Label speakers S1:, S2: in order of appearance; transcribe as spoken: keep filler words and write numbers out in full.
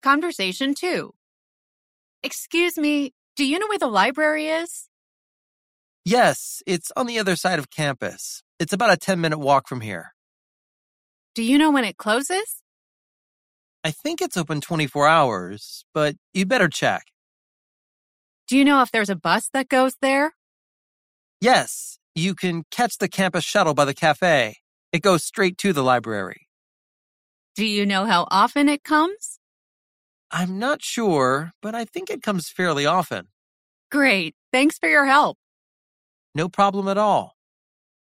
S1: conversation two. Excuse me, do you know where the library is?
S2: Yes, it's on the other side of campus. It's about a ten-minute walk from here.
S1: Do you know when it closes?
S2: I think it's open twenty-four hours, but you better check.
S1: Do you know if there's a bus that goes there?
S2: Yes, you can catch the campus shuttle by the cafe. It goes straight to the library.
S1: Do you know how often it comes?
S2: I'm not sure, but I think it comes fairly often.
S1: Great. Thanks for your help.
S2: No problem at all.